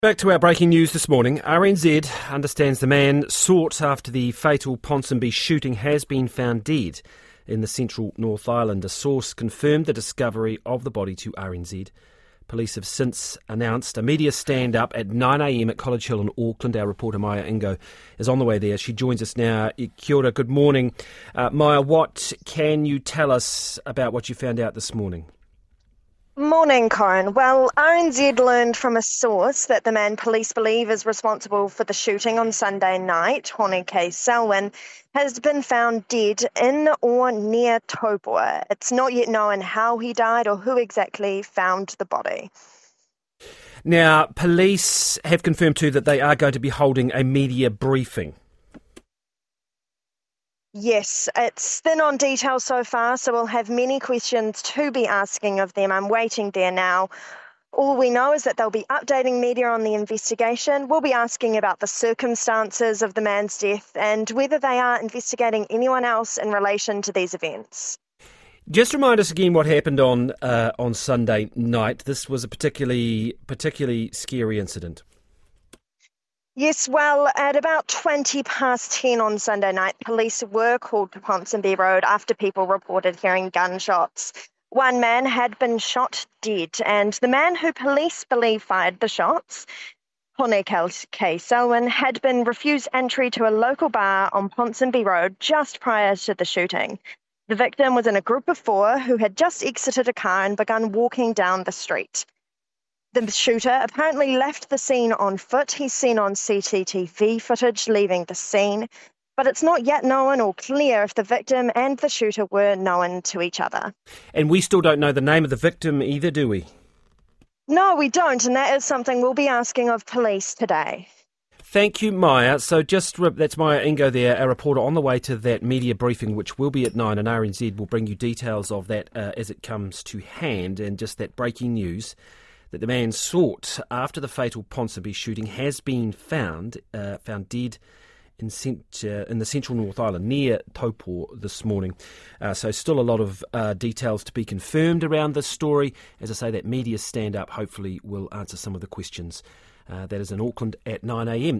Back to our breaking news this morning. RNZ understands the man sought after the fatal Ponsonby shooting has been found dead in the central North Island. A source confirmed the discovery of the body to RNZ. Police have since announced a media stand-up at 9am at College Hill in Auckland. Our reporter Maya Ingo is on the way there. She joins us now. Kia ora, good morning. Maya, what can you tell us about what you found out this morning? Morning, Corin. Well, RNZ learned from a source that the man police believe is responsible for the shooting on Sunday night, Hone K. Selwyn, has been found dead in or near Taupo. It's not yet known how he died or who exactly found the body. Now, police have confirmed too that they are going to be holding a media briefing. Yes, it's thin on details so far, so we'll have many questions to be asking of them. I'm waiting there now. All we know is that they'll be updating media on the investigation. We'll be asking about the circumstances of the man's death and whether they are investigating anyone else in relation to these events. Just remind us again what happened on Sunday night. This was a particularly scary incident. Yes, well, at about 10:20 on Sunday night, police were called to Ponsonby Road after people reported hearing gunshots. One man had been shot dead, and the man who police believe fired the shots, Hone K. Selwyn, had been refused entry to a local bar on Ponsonby Road just prior to the shooting. The victim was in a group of four who had just exited a car and begun walking down the street. The shooter apparently left the scene on foot. He's seen on CCTV footage leaving the scene, but it's not yet known or clear if the victim and the shooter were known to each other. And we still don't know the name of the victim either, do we? No, we don't, and that is something we'll be asking of police today. Thank you, Maya. So that's Maya Ingo there, our reporter on the way to that media briefing, which will be at 9, and RNZ will bring you details of that as it comes to hand, and just that breaking news that the man sought after the fatal Ponsonby shooting has been found dead in the central North Island near Taupo this morning. So still a lot of details to be confirmed around this story. As I say, that media stand-up hopefully will answer some of the questions. That is in Auckland at 9am.